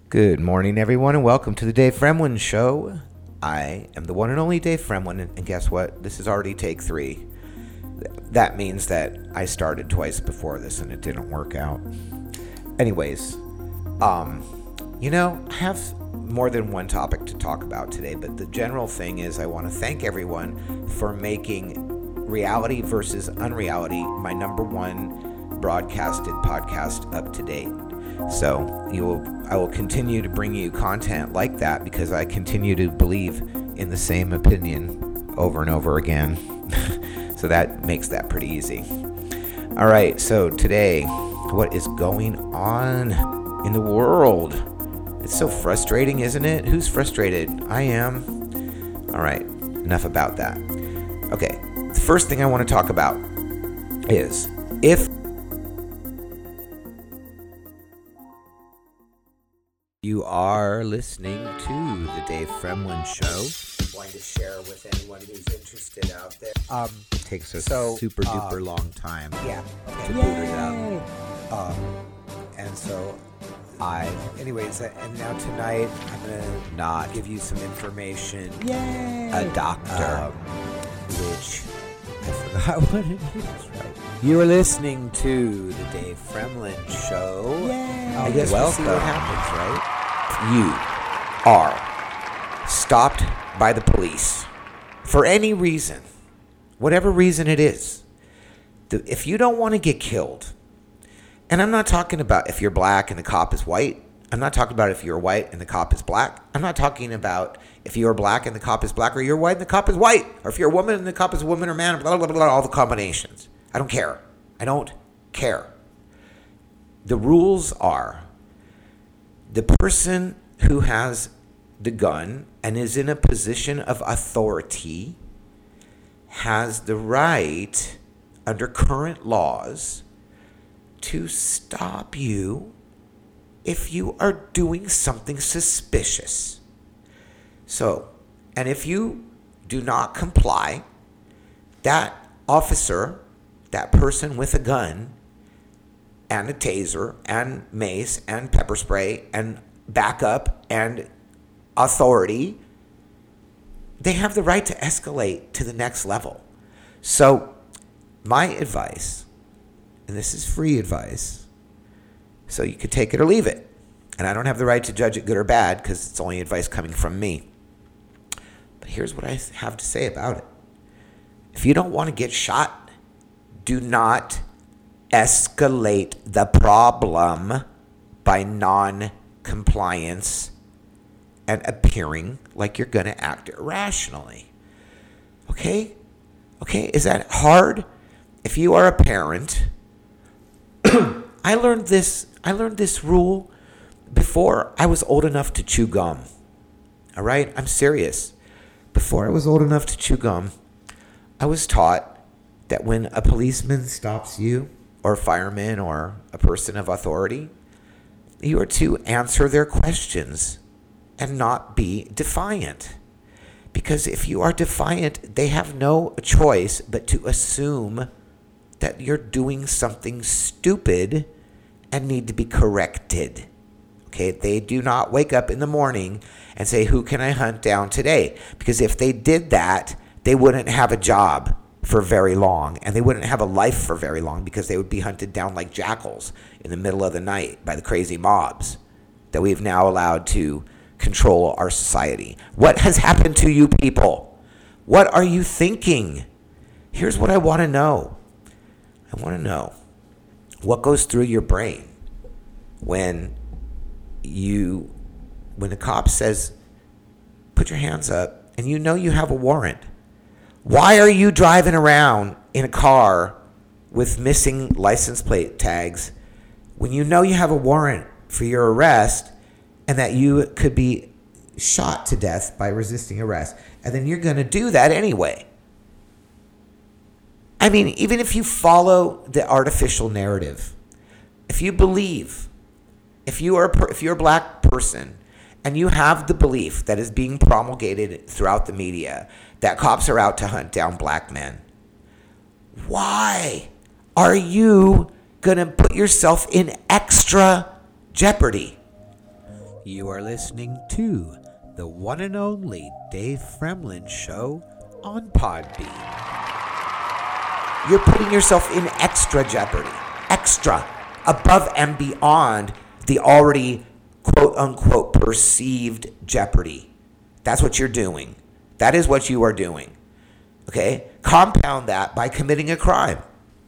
Good morning, everyone, and welcome to the Dave Fremlin Show. I am the one and only Dave Fremlin, and guess what? This is already take 3. That means that I started twice before this, and it didn't work out. Anyways, I have more than one topic to talk about today, but the general thing is I want to thank everyone for making Reality versus Unreality my number one broadcasted podcast up to date. So I will continue to bring you content like that because I continue to believe in the same opinion over and over again. So that makes that pretty easy. All right, so today, what is going on in the world? It's so frustrating, isn't it? Who's frustrated? I am. All right, enough about that. Okay, the first thing I want to talk about is if you are listening to the Dave Fremlin Show. Wanting to share with anyone who's interested out there. It takes a super duper long time to boot it up. And so anyways, and now tonight I'm gonna not give you some information. Yay! A doctor, which I forgot what it is. Right. You are listening to the Dave Fremlin Show. Yay! I guess we'll see what happens, right? You are stopped by the police for any reason, whatever reason it is. If you don't want to get killed, and I'm not talking about if you're black and the cop is white. I'm not talking about if you're white and the cop is black. I'm not talking about if you're black and the cop is black, or you're white and the cop is white, or if you're a woman and the cop is a woman or man, blah, blah, blah, blah, all the combinations. I don't care. I don't care. The rules are the person who has the gun and is in a position of authority has the right, under current laws, to stop you if you are doing something suspicious. So, and if you do not comply, that officer, that person with a gun and a taser and mace and pepper spray and backup and authority, they have the right to escalate to the next level. So my advice, and this is free advice, so you could take it or leave it. And I don't have the right to judge it good or bad because it's only advice coming from me. But here's what I have to say about it. If you don't want to get shot, do not escalate the problem by non-compliance and appearing like you're going to act irrationally. Okay? Okay, is that hard? If you are a parent, I learned this rule before I was old enough to chew gum. All right? I'm serious. Before I was old enough to chew gum, I was taught that when a policeman stops you, or a fireman, or a person of authority, you are to answer their questions and not be defiant. Because if you are defiant, they have no choice but to assume that you're doing something stupid and need to be corrected. Okay, they do not wake up in the morning and say, who can I hunt down today? Because if they did that, they wouldn't have a job for very long, and they wouldn't have a life for very long because they would be hunted down like jackals in the middle of the night by the crazy mobs that we've now allowed to control our society. What has happened to you people? What are you thinking? Here's what I want to know. I want to know what goes through your brain when the cop says, put your hands up, and you know you have a warrant. Why are you driving around in a car with missing license plate tags when you know you have a warrant for your arrest and that you could be shot to death by resisting arrest? And then you're going to do that anyway. I mean, even if you follow the artificial narrative, if you believe, if you're a black person and you have the belief that is being promulgated throughout the media that cops are out to hunt down black men, why are you going to put yourself in extra jeopardy? You are listening to the one and only Dave Fremlin Show on Podbean. You're putting yourself in extra jeopardy, extra, above and beyond the already quote-unquote perceived jeopardy. That's what you're doing. That is what you are doing. Okay? Compound that by committing a crime.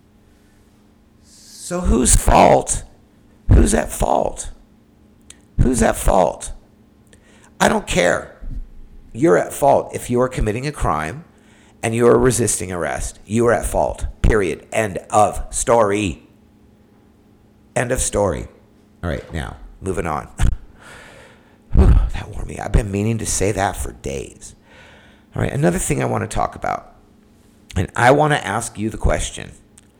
So whose fault? Who's at fault? Who's at fault? I don't care. You're at fault. If you are committing a crime and you are resisting arrest, you are at fault. Period. End of story. End of story. All right, now, moving on. That wore me. I've been meaning to say that for days. All right, another thing I want to talk about. And I want to ask you the question.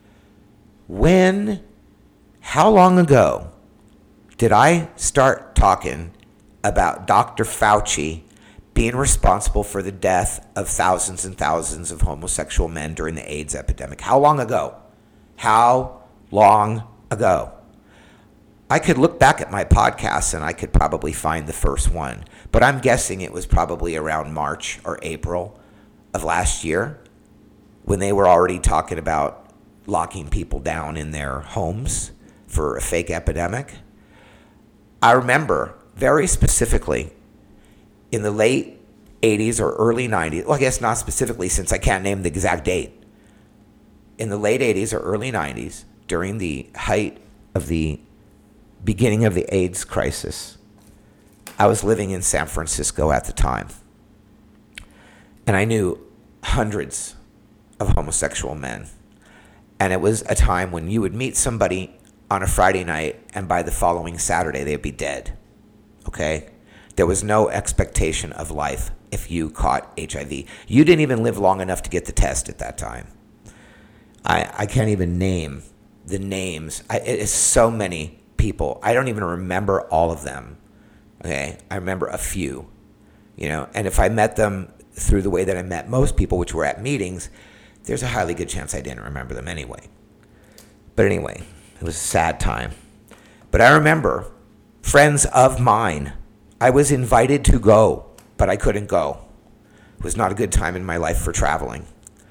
How long ago did I start talking about Dr. Fauci being responsible for the death of thousands and thousands of homosexual men during the AIDS epidemic? How long ago? How long ago? I could look back at my podcasts and I could probably find the first one, but I'm guessing it was probably around March or April of last year when they were already talking about locking people down in their homes for a fake epidemic. I remember very specifically in the late 80s or early 90s, well, I guess not specifically since I can't name the exact date. In the late 80s or early 90s, during the height of the beginning of the AIDS crisis, I was living in San Francisco at the time. And I knew hundreds of homosexual men. And it was a time when you would meet somebody on a Friday night and by the following Saturday they'd be dead. Okay? There was no expectation of life if you caught HIV. You didn't even live long enough to get the test at that time. I can't even name the names. It is so many people. I don't even remember all of them. Okay? I remember a few. And if I met them through the way that I met most people, which were at meetings, there's a highly good chance I didn't remember them anyway. But anyway, it was a sad time. But I remember friends of mine, I was invited to go, but I couldn't go. It was not a good time in my life for traveling.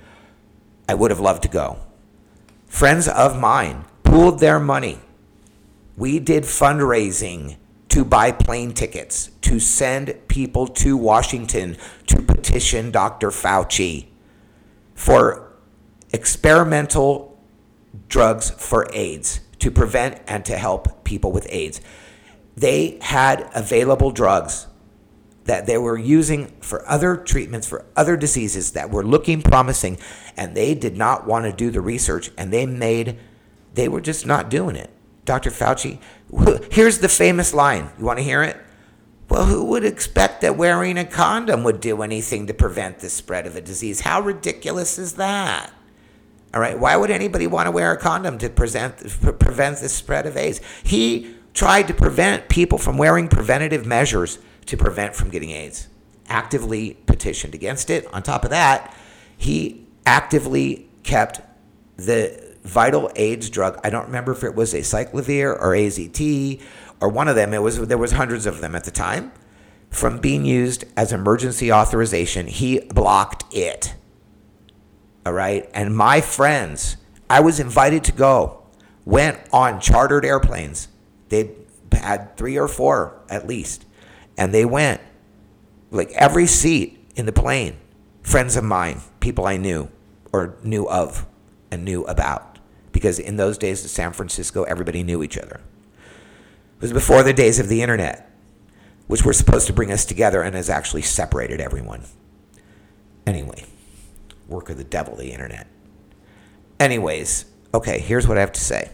I would have loved to go. Friends of mine pooled their money. We did fundraising to buy plane tickets, to send people to Washington to petition Dr. Fauci for experimental drugs for AIDS, to prevent and to help people with AIDS. They had available drugs that they were using for other treatments, for other diseases that were looking promising, and they did not want to do the research, and they were just not doing it. Dr. Fauci, here's the famous line. You want to hear it? Well, who would expect that wearing a condom would do anything to prevent the spread of a disease? How ridiculous is that? All right, why would anybody want to wear a condom to prevent the spread of AIDS? He tried to prevent people from wearing preventative measures to prevent from getting AIDS. Actively petitioned against it. On top of that, he actively kept the vital AIDS drug. I don't remember if it was acyclovir or AZT or one of them. There was hundreds of them at the time. From being used as emergency authorization, he blocked it. All right. And my friends, I was invited to go, went on chartered airplanes. They had 3 or 4 at least. And they went, like every seat in the plane, friends of mine, people I knew or knew of and knew about. Because in those days in San Francisco, everybody knew each other. It was before the days of the internet, which were supposed to bring us together and has actually separated everyone. Anyway, work of the devil, the internet. Anyways, okay, here's what I have to say.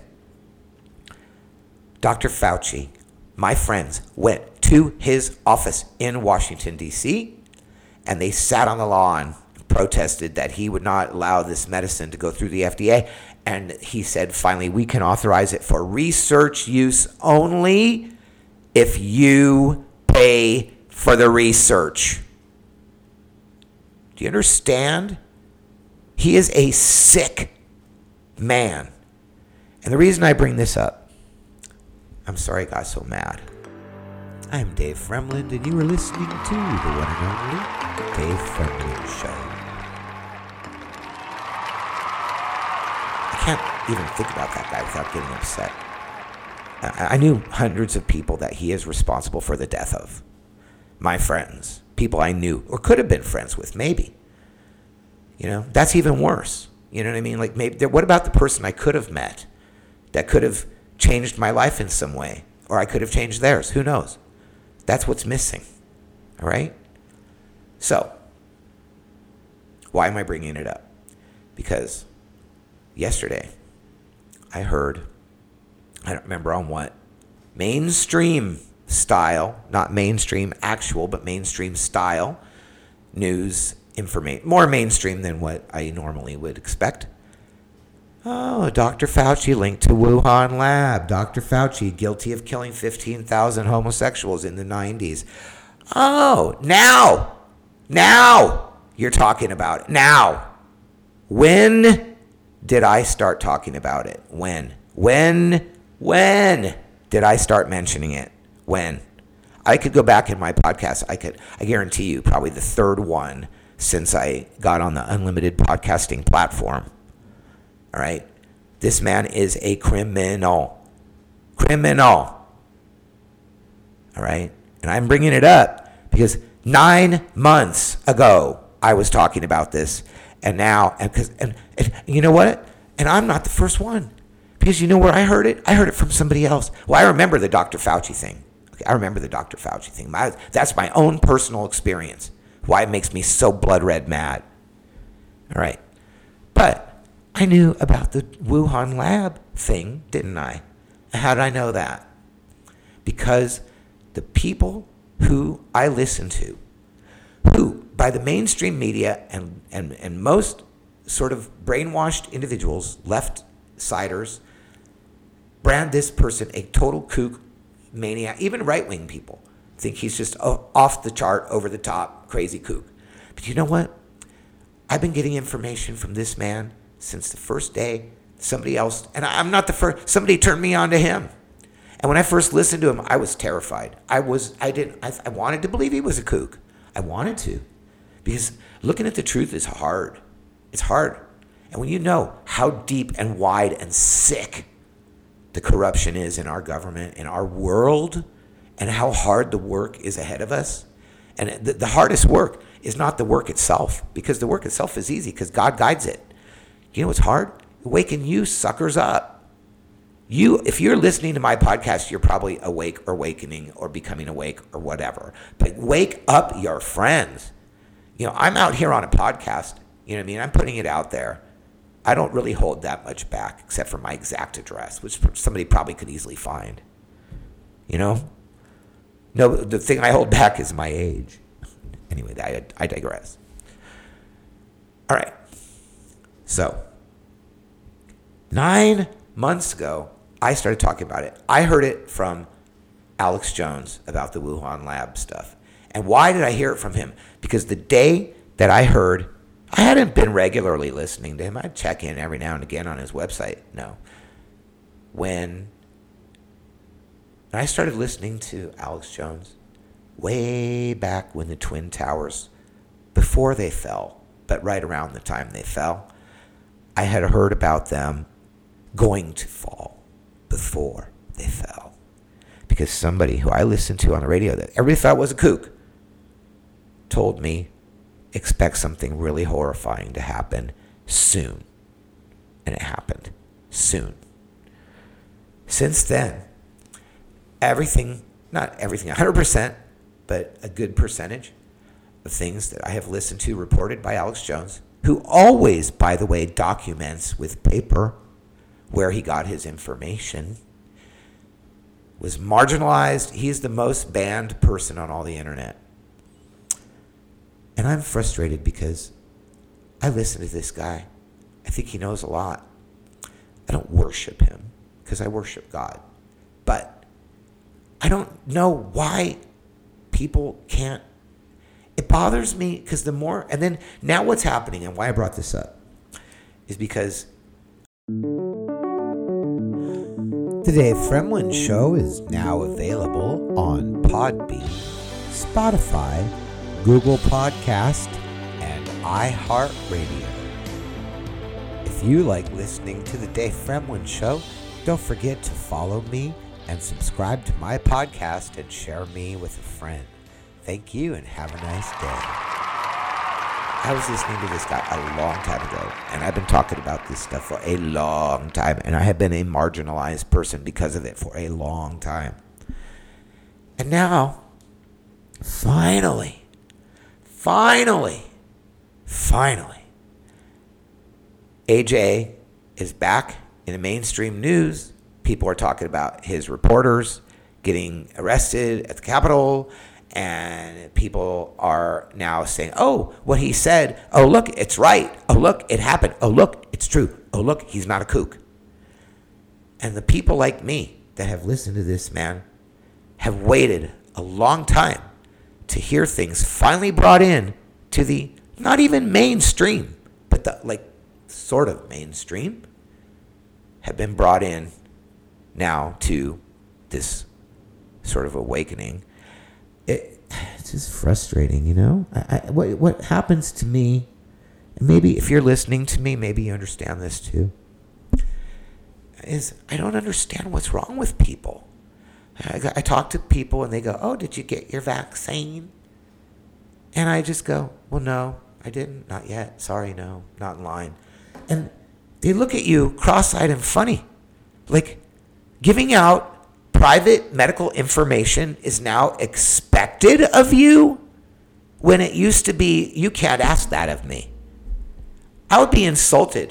Dr. Fauci, my friends, went to his office in Washington, D.C., and they sat on the lawn and protested that he would not allow this medicine to go through the FDA. And he said, finally, we can authorize it for research use only if you pay for the research. Do you understand? He is a sick man. And the reason I bring this up, I'm sorry I got so mad. I'm Dave Fremland, and you are listening to the one and only Dave Fremland Show. I can't even think about that guy without getting upset. I knew hundreds of people that he is responsible for the death of. My friends, people I knew or could have been friends with, maybe. You know, that's even worse. You know what I mean? Like, maybe, what about the person I could have met that could have changed my life in some way? Or I could have changed theirs. Who knows? That's what's missing. All right? So, why am I bringing it up? Because yesterday, I heard, I don't remember on what, mainstream style, not mainstream actual, but mainstream style news information, more mainstream than what I normally would expect. Oh, Dr. Fauci linked to Wuhan lab. Dr. Fauci guilty of killing 15,000 homosexuals in the 90s. Oh, now you're talking about it. Now, when did I start talking about it? When did I start mentioning it? When? I could go back in my podcast. I guarantee you, probably the third one since I got on the unlimited podcasting platform. All right? This man is a criminal. All right? And I'm bringing it up because 9 months ago, I was talking about this. And now, and you know what? And I'm not the first one. Because you know where I heard it? I heard it from somebody else. Well, I remember the Dr. Fauci thing. Okay, I remember the Dr. Fauci thing. That's my own personal experience. Why it makes me so blood red mad. All right. But I knew about the Wuhan lab thing, didn't I? How did I know that? Because the people who I listen to, who by the mainstream media and most sort of brainwashed individuals, left-siders, brand this person a total kook, maniac. Even right-wing people think he's just off the chart, over the top, crazy kook. But you know what? I've been getting information from this man since the first day. Somebody else, and I'm not the first, somebody turned me on to him. And when I first listened to him, I was terrified. I wanted to believe he was a kook. I wanted to. Because looking at the truth is hard. It's hard. And when you know how deep and wide and sick the corruption is in our government, in our world, and how hard the work is ahead of us. And the hardest work is not the work itself, because the work itself is easy because God guides it. You know what's hard? Waking you suckers up. If you're listening to my podcast, you're probably awake or awakening or becoming awake or whatever. But wake up your friends. You know, I'm out here on a podcast. You know what I mean? I'm putting it out there. I don't really hold that much back, except for my exact address, which somebody probably could easily find. You know? No, the thing I hold back is my age. Anyway, I digress. All right. So, 9 months ago, I started talking about it. I heard it from Alex Jones about the Wuhan lab stuff. And why did I hear it from him? Because the day that I heard, I hadn't been regularly listening to him. I'd check in every now and again on his website. No. When I started listening to Alex Jones way back when the Twin Towers, before they fell, but right around the time they fell, I had heard about them going to fall before they fell. Because somebody who I listened to on the radio that everybody thought was a kook told me, expect something really horrifying to happen soon. And it happened soon. Since then, not everything, 100%, but a good percentage of things that I have listened to reported by Alex Jones, who always, by the way, documents with paper where he got his information, was marginalized. He's the most banned person on all the internet. And I'm frustrated because I listen to this guy. I think he knows a lot. I don't worship him because I worship God. But I don't know why people can't. It bothers me because the more, and then now what's happening and why I brought this up is because The Dave Fremlin Show is now available on Podbean, Spotify, Google Podcast, and iHeartRadio. If you like listening to The Dave Fremlin Show, don't forget to follow me and subscribe to my podcast and share me with a friend. Thank you and have a nice day. I was listening to this guy a long time ago, and I've been talking about this stuff for a long time, and I have been a marginalized person because of it for a long time. And now, finally, AJ is back in the mainstream news. People are talking about his reporters getting arrested at the Capitol, and people are now saying, oh, what he said, oh, look, it's right. Oh, look, it happened. Oh, look, it's true. Oh, look, he's not a kook. And the people like me that have listened to this man have waited a long time to hear things finally brought in to the not even mainstream, but the sort of mainstream, have been brought in now to this sort of awakening. It's just frustrating, you know? What happens to me, and maybe if you're listening to me, maybe you understand this too, is I don't understand what's wrong with people. I talk to people and they go, oh, did you get your vaccine? And I just go, well, no, I didn't. Not yet. Sorry, no, not in line. And they look at you cross-eyed and funny. Like, giving out private medical information is now expected of you when it used to be, you can't ask that of me. I would be insulted.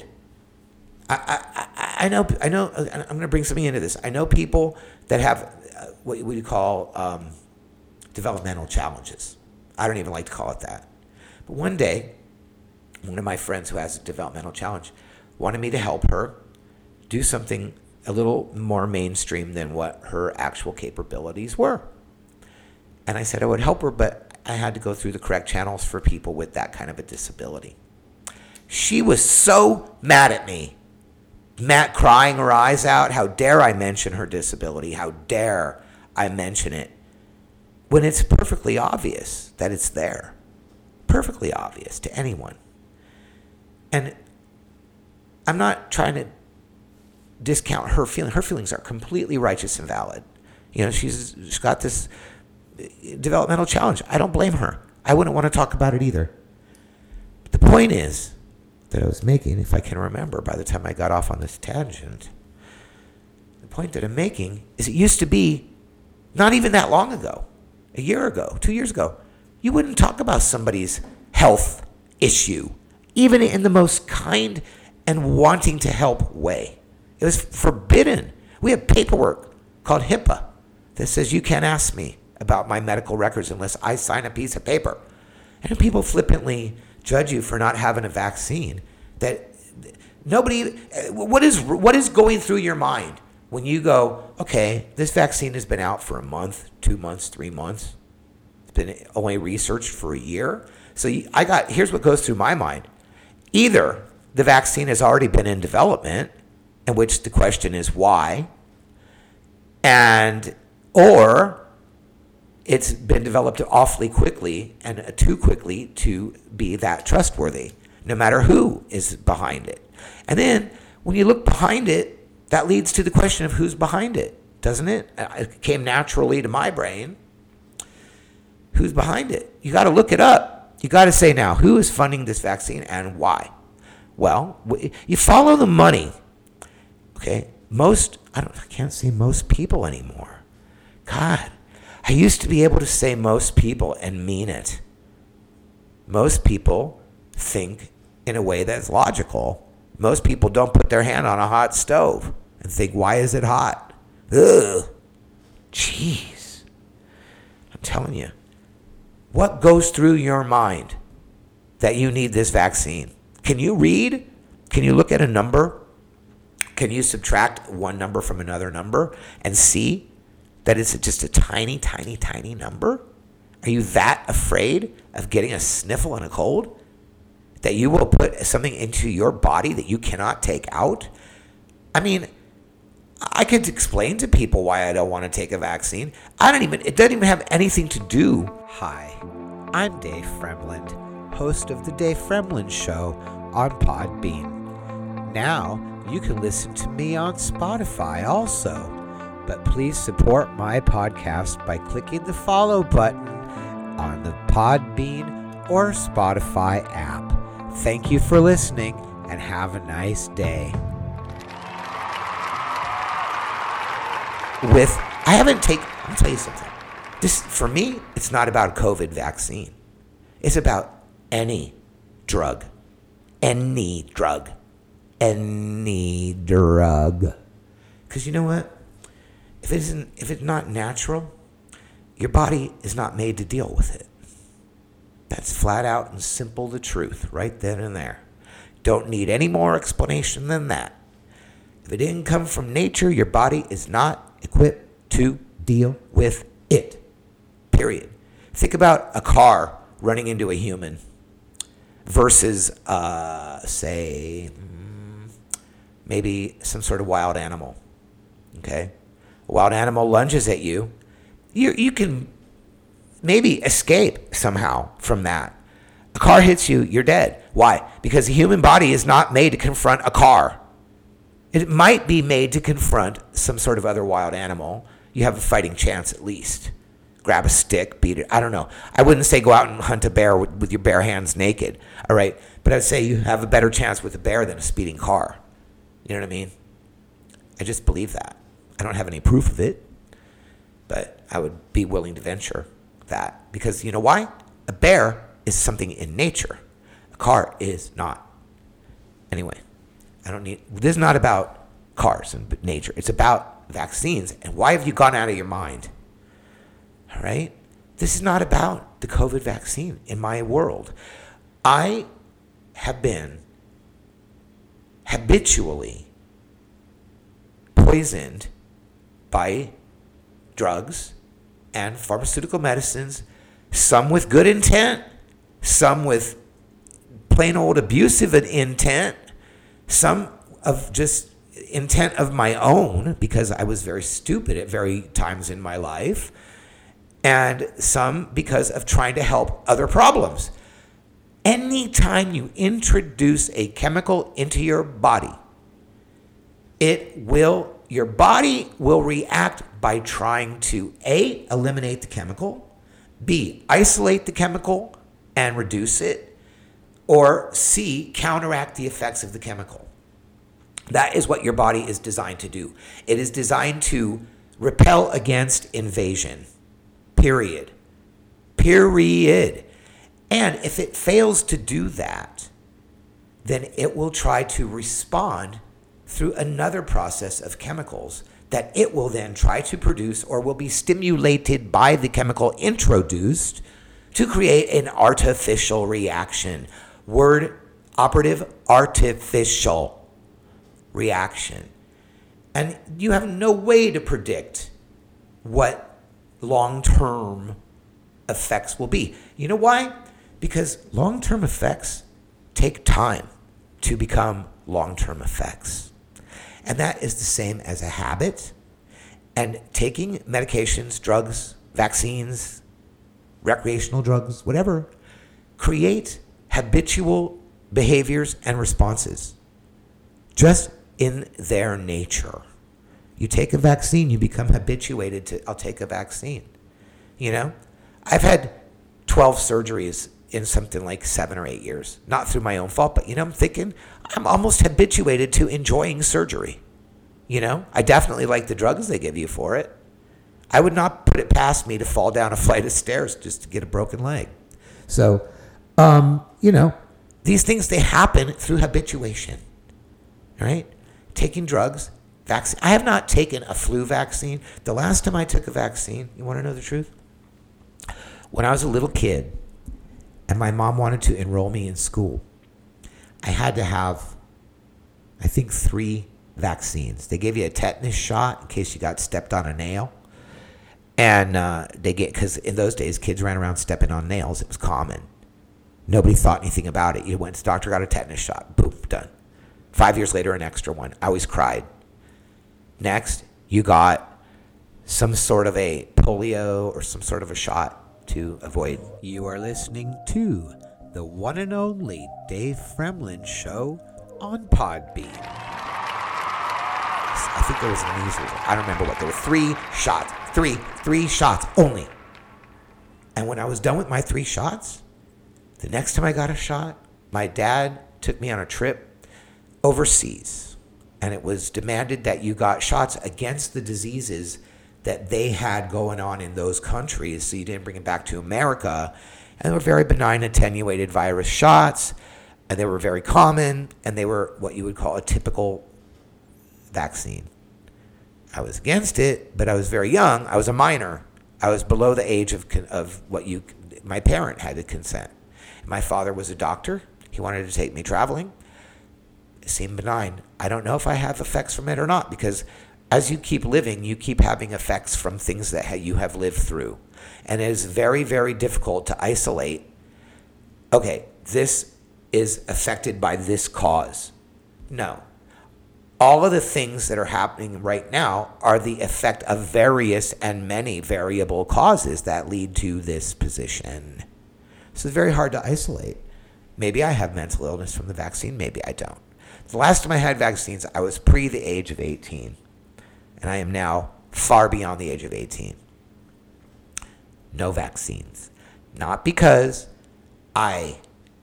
I know, I'm going to bring something into this. I know people that have what you call developmental challenges. I don't even like to call it that. But one day, one of my friends who has a developmental challenge wanted me to help her do something a little more mainstream than what her actual capabilities were. And I said I would help her, but I had to go through the correct channels for people with that kind of a disability. She was so mad at me, crying her eyes out. How dare I mention her disability? How dare I mention it? When it's perfectly obvious that it's there. Perfectly obvious to anyone. And I'm not trying to discount her feelings. Her feelings are completely righteous and valid. You know, she's got this developmental challenge. I don't blame her. I wouldn't want to talk about it either. But the point is that I was making, if I can remember by the time I got off on this tangent, the point that I'm making is it used to be not even that long ago, a year ago, 2 years ago, you wouldn't talk about somebody's health issue, even in the most kind and wanting to help way. It was forbidden. We have paperwork called HIPAA that says you can't ask me about my medical records unless I sign a piece of paper. And people flippantly judge you for not having a vaccine. That nobody, what is going through your mind when you go, okay, this vaccine has been out for a month, 2 months, 3 months. It's been only researched for a year. So here's what goes through my mind. Either the vaccine has already been in development, in which the question is why, or it's been developed awfully quickly and too quickly to be that trustworthy, no matter who is behind it. And then when you look behind it, that leads to the question of who's behind it, doesn't it? It came naturally to my brain. Who's behind it? You got to look it up. You got to say now, who is funding this vaccine and why? Well, you follow the money. Okay, I can't say most people anymore. God, I used to be able to say most people and mean it. Most people think in a way that's logical. Most people don't put their hand on a hot stove and think, why is it hot? Ugh. Jeez. I'm telling you. What goes through your mind that you need this vaccine? Can you read? Can you look at a number? Can you subtract one number from another number and see that it's just a tiny, tiny, tiny number? Are you that afraid of getting a sniffle and a cold that you will put something into your body that you cannot take out? I mean, I could explain to people why I don't want to take a vaccine. It doesn't even have anything to do. Hi, I'm Dave Fremland, host of The Dave Fremland Show on Podbean. Now, you can listen to me on Spotify also. But please support my podcast by clicking the follow button on the Podbean or Spotify app. Thank you for listening and have a nice day. I'll tell you something. This, for me, it's not about a COVID vaccine. It's about any drug. Any drug. Any drug. Because you know what? If it's not natural, your body is not made to deal with it. That's flat out and simple the truth, right then and there. Don't need any more explanation than that. If it didn't come from nature, your body is not equipped to deal with it. Period. Think about a car running into a human versus, say, maybe some sort of wild animal. Okay? A wild animal lunges at you. You can maybe escape somehow from that. A car hits you, you're dead. Why? Because the human body is not made to confront a car. It might be made to confront some sort of other wild animal. You have a fighting chance at least. Grab a stick, beat it. I don't know. I wouldn't say go out and hunt a bear with your bare hands naked. All right? But I'd say you have a better chance with a bear than a speeding car. You know what I mean? I just believe that. I don't have any proof of it, but I would be willing to venture that. Because you know why? A bear is something in nature. A car is not. Anyway, this is not about cars and nature. It's about vaccines. And why have you gone out of your mind? All right? This is not about the COVID vaccine in my world. I have been habitually poisoned by drugs and pharmaceutical medicines, some with good intent, some with plain old abusive intent, some of just intent of my own because I was very stupid at very times in my life, and some because of trying to help other problems. Anytime you introduce a chemical into your body, your body will react by trying to A, eliminate the chemical, B, isolate the chemical and reduce it, or C, counteract the effects of the chemical. That is what your body is designed to do. It is designed to repel against invasion. Period. And if it fails to do that, then it will try to respond through another process of chemicals that it will then try to produce or will be stimulated by the chemical introduced to create an artificial reaction. Word operative, artificial reaction. And you have no way to predict what long-term effects will be. You know why? Because long-term effects take time to become long-term effects. And that is the same as a habit. And taking medications, drugs, vaccines, recreational drugs, whatever, create habitual behaviors and responses just in their nature. You take a vaccine, you become habituated to, I'll take a vaccine. You know, I've had 12 surgeries in something like 7 or 8 years, not through my own fault, but, I'm thinking I'm almost habituated to enjoying surgery. I definitely like the drugs they give you for it. I would not put it past me to fall down a flight of stairs just to get a broken leg. So, these things, they happen through habituation, right? Taking drugs, vaccine. I have not taken a flu vaccine. The last time I took a vaccine, you want to know the truth? When I was a little kid and my mom wanted to enroll me in school, I had to have, I think, 3 vaccines. They gave you a tetanus shot in case you got stepped on a nail. And because in those days, kids ran around stepping on nails. It was common. Nobody thought anything about it. You went to the doctor, got a tetanus shot. Boom, done. 5 years later, an extra one. I always cried. Next, you got some sort of a polio or some sort of a shot to avoid. You are listening to the one and only Dave Fremlin Show on Podbean. I think there was measles. I don't remember what. There were 3 shots. Three shots only. And when I was done with my 3 shots, the next time I got a shot, my dad took me on a trip overseas. And it was demanded that you got shots against the diseases that they had going on in those countries, so you didn't bring it back to America. And they were very benign attenuated virus shots, and they were very common, and they were what you would call a typical vaccine. I was against it, but I was very young. I was a minor. I was below the age of my parent had to consent. My father was a doctor. He wanted to take me traveling. It seemed benign. I don't know if I have effects from it or not, because as you keep living, you keep having effects from things that you have lived through. And it is very, very difficult to isolate, okay, this is affected by this cause. No. All of the things that are happening right now are the effect of various and many variable causes that lead to this position. So it's very hard to isolate. Maybe I have mental illness from the vaccine. Maybe I don't. The last time I had vaccines, I was pre the age of 18. And I am now far beyond the age of 18. No vaccines. Not because I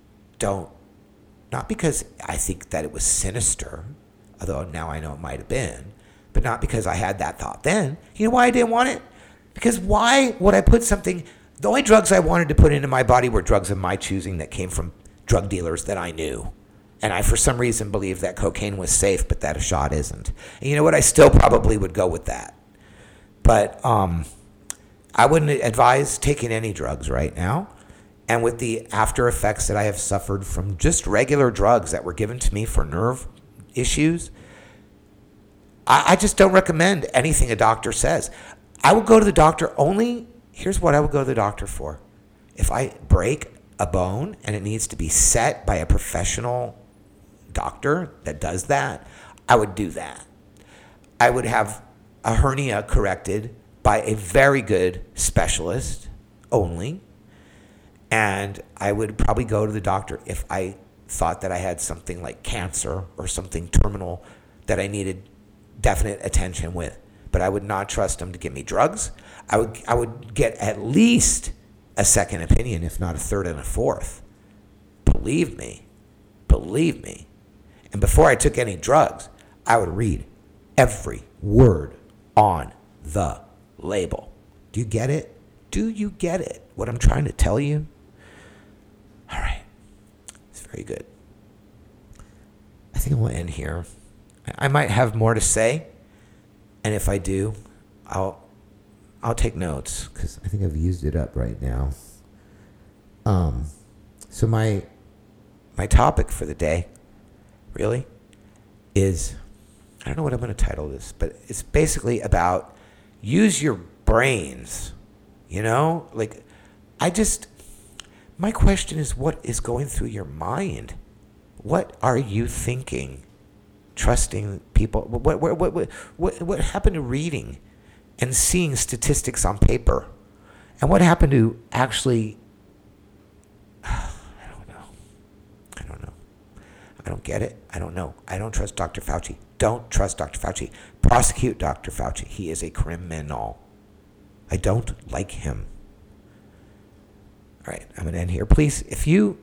think that it was sinister, although now I know it might have been, but not because I had that thought then. You know why I didn't want it? Because why would I put something, the only drugs I wanted to put into my body were drugs of my choosing that came from drug dealers that I knew. And I, for some reason, believed that cocaine was safe, but that a shot isn't. And you know what? I still probably would go with that. But I wouldn't advise taking any drugs right now. And with the after effects that I have suffered from just regular drugs that were given to me for nerve issues, I just don't recommend anything a doctor says. I would go to the doctor only, here's what I would go to the doctor for. If I break a bone and it needs to be set by a professional doctor that does that, I would do that. I would have a hernia corrected by a very good specialist only. And I would probably go to the doctor if I thought that I had something like cancer or something terminal that I needed definite attention with. But I would not trust them to give me drugs. I would get at least a second opinion, if not a third and a fourth. Believe me. And before I took any drugs, I would read every word on the label. Do you get it? Do you get it? What I'm trying to tell you? All right. It's very good. I think we'll end here. I might have more to say. And if I do, I'll take notes because I think I've used it up right now. So my topic for the day really is, I don't know what I'm going to title this, but it's basically about use your brains, like my question is, what is going through your mind? What are you thinking? Trusting people? What happened to reading and seeing statistics on paper? And what happened to actually, I don't know. I don't get it. I don't know. I don't trust Dr. Fauci. Don't trust Dr. Fauci. Prosecute Dr. Fauci. He is a criminal. I don't like him. All right, I'm going to end here. Please, if you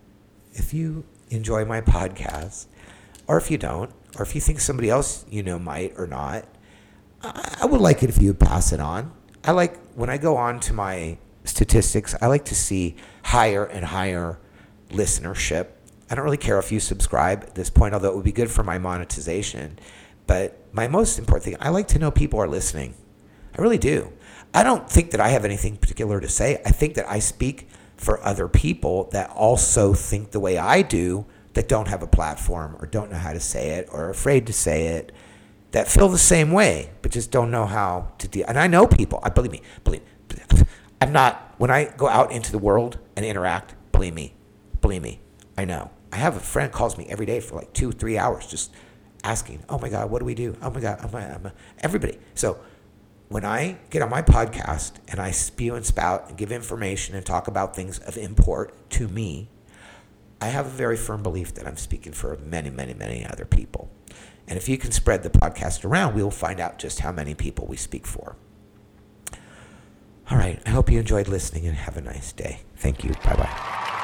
enjoy my podcast, or if you don't, or if you think somebody else might or not, I would like it if you would pass it on. I like, when I go on to my statistics, I like to see higher and higher listenership. I don't really care if you subscribe at this point, although it would be good for my monetization. But my most important thing, I like to know people are listening. I really do. I don't think that I have anything particular to say. I think that I speak for other people that also think the way I do, that don't have a platform or don't know how to say it or are afraid to say it, that feel the same way, but just don't know how to deal. And I know people. Believe me. I'm not, when I go out into the world and interact, believe me, I know. I have a friend calls me every day for like 2-3 hours, just asking, oh my God, what do we do? Oh my God, everybody. So when I get on my podcast and I spew and spout and give information and talk about things of import to me, I have a very firm belief that I'm speaking for many, many, many other people. And if you can spread the podcast around, we will find out just how many people we speak for. All right. I hope you enjoyed listening and have a nice day. Thank you. Bye-bye.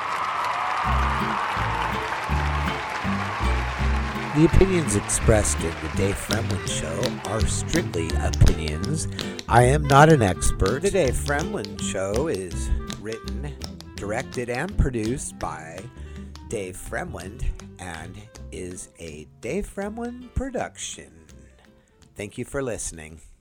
The opinions expressed in the Dave Fremlin Show are strictly opinions. I am not an expert. The Dave Fremlin Show is written, directed, and produced by Dave Fremlin and is a Dave Fremlin production. Thank you for listening.